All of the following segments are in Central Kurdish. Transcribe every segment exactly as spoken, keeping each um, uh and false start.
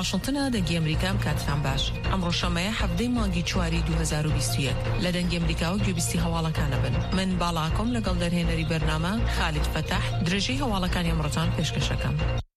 واشنطن دەنگی ئەمریکام کاتتان باش. ئەمڕۆ شەمەیە هەفتەی مانگی چواری دوو هەزار و بیست و یەک لە دەنگی ئەمریکا و گوێبیستی هەواڵەکانە بن. من باڵاکۆم لەگەڵ دەرهێنەری بەرنامە خالید فتاح درێژەی هەواڵەکانی ئەمڕۆتان پێشکەشەکەم.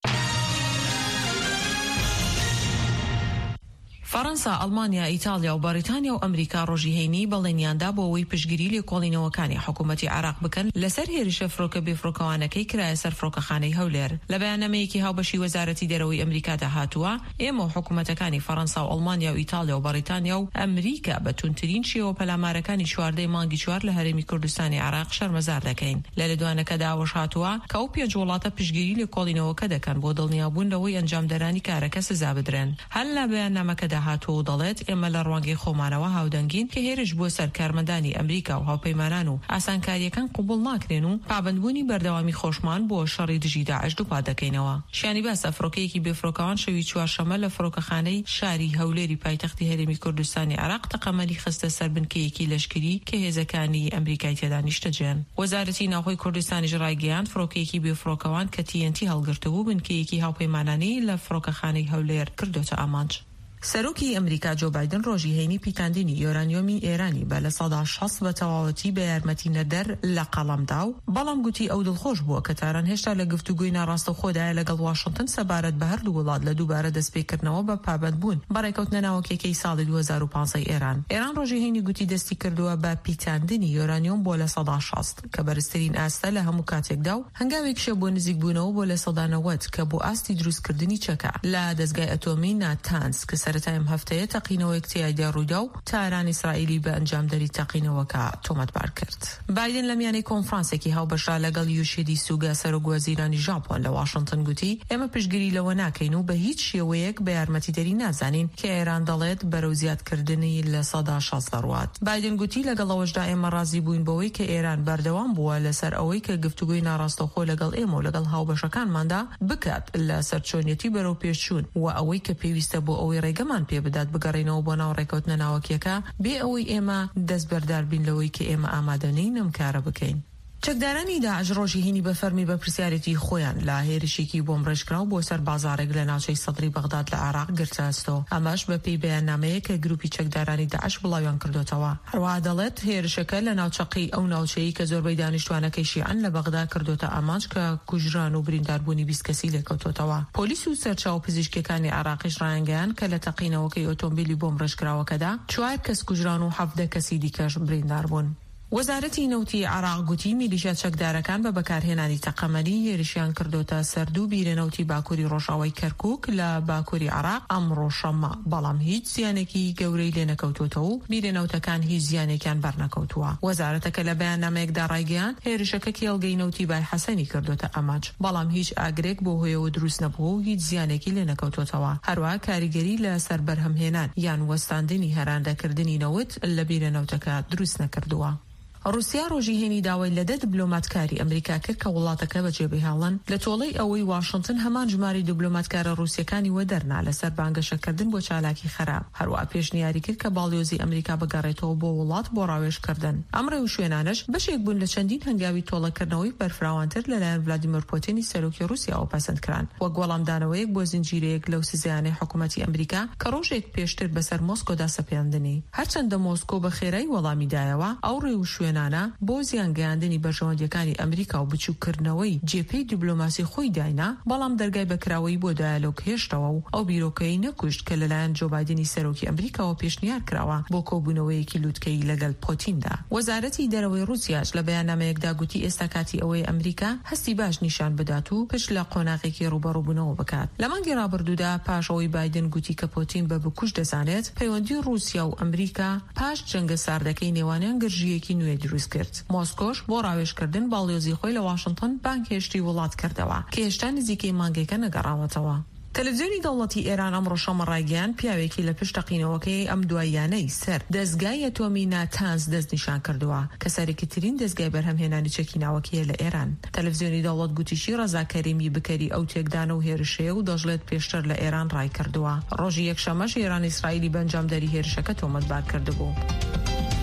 فەڕەنسا، ئەڵمانیا، ئیتالیا و بەریتانیا و ئەمریکا ڕۆژی هەینی بەڵێنیاندا بۆ ئەوەی پشتگیری لێکۆڵینەوەکانی حکوومەتی عێراق بکەن لەسەر هێرشە فرۆکە بێفڕۆکەوانەکەی کرایە سەر فرۆکەخانەی هەولێر. لە بەیاننامەیەکی هاوبەشی وەزارەتی دەرەوەی ئەمریکادا هاتووە، ئێمە و حکوومەتەکانی فەڕەنسا و ئەڵمانیا و ئیتالیا و بەریتانیا و ئەمریکا بە توندترین شێوە پەلامارەکانی چواردەی مانگی چوار لە هەرێمی کوردستانی عێراق شەرمەزار دەکەین. لە لێدوانەکەدا ئەوەش هاتووە کە ئەو پێنج وڵاتە پشتگیری لێکۆڵینەوەکە دەکەن بۆ دڵنیابوون لەوەی ئەنجامدەرانی کارەکە سزا بدرێن. هەر لە بەیاننامەکەدا هاتووە و دەڵێت ئێمە لە ڕوانگەی خۆمانەوە هاودەنگین کە هێرش بۆ سەر کارمەندانی ئەمریکا و هاوپەیمانان و ئاسانکاریەکان قبول ناکرێن و پابندبوونی بەردەوامی خۆشمان بۆ شەڕی دژی داعش دووپا دەکەینەوە. شیانی باسە فرۆکەیەکی بێفڕۆکەوان شەوی چوارشەمە لە فرۆکەخانەی شاری هەولێری پایتەختی هەرێمی کوردستانی عێراق تەقەمەنی خستە سەر بنکەیەکی لەشکری کە هێزەکانی ئەمریکای تێدا نیشتەجێن. وەزارەتی ناوخۆی کوردستانیش ڕایگەیاند فرۆکەیەکی بێفڕۆکەوان کە تی ئێن تی هەڵگرتبوو بنکەیەکی هاوپەیمانانی لە فرۆکەخانەی هەولێر کردوتە ئامانج. سەرۆکی ئەمریکا جو بایدن ڕۆژی هەینی پیتاندینی یۆرانیۆمی ئێرانی بە لە سەدا شەست بە تەواوەتی بە یارمەتی نەدەر لە قەڵەمدا و بەڵام گوتی ئەو دڵخۆش بووە کە تاران هێشتا لە گفتوگوی ناڕاستەوخۆدایە لەگەڵ واشنگتن سەبارەت بە هەردوو وڵات لە دووبارە دەستپێکردنەوە بە پابەتبوون بەڕێکەوتنە ناوەکیەکەی ساڵی دوو هەزار و پانزەی ئێران. ئێران ڕۆژی هەینی گوتی دەستی کردووە بە پیتاندنی یۆرانیۆم بۆ لە سەدا شەست کە بەرزترین ئاستە لە هەموو کاتێکدا و هەنگاوێکشە بۆ نزیک بوونەوە بۆ لە سەدا نەوەت کە بۆ ئاستی دروستکردنی چەکە لە دەستگای ئەتۆمی ناتانز کە سەرەتای ئەم هەفتەیە تەقینەوەی تیایدا ڕوویدا و تاران ئیسرائیلی بە ئەنجامدەری تەقینەوەکە تۆمەتبار کرد. بایدن لە میانەی کۆنفرانسێکی هاوبەشرا لەگەڵ یوشیدی سوگا سەرۆکوەزیرانی ژاپۆن لە واشنگتن گوتی ئێمە پشتگیری لەوە ناکەین و بە هیچ شێوەیەک بە یارمەتیدەری نازانین کە ئێران دەڵێت بەرەو زیادکردنی لە سەدا شەست دەڕوات. بایدن گوتی لەگەڵەوەشدا ئێمە ڕازی بووین بەوەی کە ئێران بەردەوام بووە لەسەر ئەوەی کە گفتوگوی ناڕاستەوخۆ لەگەڵ ئێمە و لەگەڵ هاوبەشەکانماندا بکات لە سەرچۆنیەتی بەرەو پێشچوون و ئەوەی کە پێویستە بۆ ئەوەی ڕێگەمان پێ بدات بگەڕێنەوە بۆ ناو ڕێکەوتنە ناوەکیەکە بێ ئەوەی ئێمە دەست بەردار بین لەوەی کە ئێمە ئامادەنین ئەم کارە بکەین. چەکدارانی داعش ڕۆژی هینی بە فەرمی بە پرسیارەتی خۆیان لە هێرشێکی بۆم ڕێژکراو بۆ سەر بازارێک لە ناوچەی سەدری بەغداد لە عێراق گرتەستەوە. ئەمەش بە پێی بەیاننامەیە کە گروپی چەکدارانی داعش بڵاویان کردوتەوە. هەروەها دەڵێت هێرشەکە لە ناوچەقی ئەو ناوچەیە کە زۆربەی دانیشتوانەکەی شیعەن لە بەغدا کردوتە ئامانج کە کوژران و برینداربوونی بیست کەسی لێکەوتوتەوە. پۆلیس و سەرچاو پزیشکیەکانی عێراقیش ڕایانگەیان کە لە تەقینەوەکەی ئۆتۆمبیلی بۆم ڕێژکراوەکەدا چوار کەس کوژران و حەڤدە کەسی دیکەش بریندار بوون. وەزارەتی نەوتی عێراق گوتی میلیشیا چەکدارەکان بە بەکارهێنانی تەقەمەنی هێرشیان کردوتە سەردوو بیرەنەوتی باکووری ڕۆژاوای کەرکووک لە باکووری عێراق ئەمڕۆ شەمە، بەڵام هیچ زیانێکی گەورەی لێ نەکەوتوتەوە و بیرەنەوتەکان هیچ زیانێکیان بەرنەکەوتووە. وەزارەتەکە لە بەیاننامەیەکدا ڕایگەیاند هێرشەکە کێڵگەی نەوتی بای حەسەنی کردوتە ئەماج، بەڵام هیچ ئاگرێک بۆ هۆیەوە دروست نەبووە و هیچ زیانێکی لێ نەکەوتوتەوە. هەروەها کاریگەری لە سەر بەرهەمهێنان یان وەستاندنی هەراندەکردنی نەوت لە بیرەنەوتەکە دروست نەکردووە. رووسیا ڕۆژی هێنی داوای لەدە دیبلۆماتکاری ئەمریکا کرد کە وڵاتەکە بەجێبهێڵن لە تۆڵەی ئەوەی واشنگتن هەمان ژماری دیبلۆماتکارە رووسیەکانی وە دەرنا لەسەر بانگەشەکردن بۆ چالاکی خراپ. هەروە پێشنیاری کرد کە باڵیۆزی ئەمریکا بگەڕێتەوە بۆ وڵات بۆ ڕاوێژکردن. ئەمڕێ و شوێنانش بەشێک بوون لە چەندین هەنگاوی تۆڵەکردنەوەی بەرفراوانتر لەلایەن ڤلادیمیر پوتینی سەرۆکی رووسیاوە پەسەندکران وەک وەڵامدانەوەیەک بۆ زنجیرەیەک لەو سزایانەی حکوومەتی ئەمریکا کە ڕۆژێک پێشتر بەسەر مۆسکۆدا سەپێندنی. هەرچەندە مۆسکۆ بە خێرایی وەڵامی دایەوە، ئەو ڕێ و شوێنانە بۆ زیانگەیاندنی بەشەوەندیەکانی ئەمریکا و بچووکردنەوەی جێپەی دیبلۆماسی خۆی داینا، بەڵام دەرگای بەکراوەی بۆ دایالۆگ هێشتەوە و ئەو بیرۆکەی نەکوشت کە لەلایەن جۆ بایدنی سەرۆکی ئەمریکاوە پێشنیار کراوە بۆ کۆبوونەوەیەکی لووتکەی لەگەڵ پۆتیندا. وەزارەتی دەرەوەی رووسیاش لە بەیاننامەیەکدا گوتی ئێستا کاتی ئەوەی ئەمریکا هەستی باش نیشان بدات و پشت لە قۆناغێکی ڕوبەڕووبوونەوە بکات. لە مانگی ڕابردوودا پاش ئەوەی بایدن گوتی کە پۆتین بە بکوژ دەزانێت، پەیوەندی رووسیا و ئەمریکا پاش جەنگە ساردەکەی نێوانیان گرژیەکی نوێ دروست کرد. مۆسکۆش بۆ ڕاوێژکردن باڵیۆزی خۆی لە واشنگتن بانک هێشتی وڵات کردەوە کە هێشتا نزیکەی مانگێکە نەگەڕاوەتەوە. تەلەڤیزیۆنی دەوڵەتی ئێران ئەمڕۆ شەمە ڕایگەیاند پیاوێکی لە پشت تەقینەوەکەی ئەم دواییانەی سەر دەستگای ئەتۆمی ناتانز دەست نیشان کردووە کە سەرەکیترین دەستگای بەرهەمهێنانی چەکی ناوەکیە لە ئێران. تەلەڤیزیۆنی دەوڵەت گوتیشی ڕەزا کەریمی بکەری ئەو تێکدانە و هێرشەیە و دەژڵێت پێشتر لە ئێران ڕای کردووە. ڕۆژی یەکشەمەش ئێران ئیسرائیلی بەنجامداری هێرشەکە تۆمەتبار کردبوو.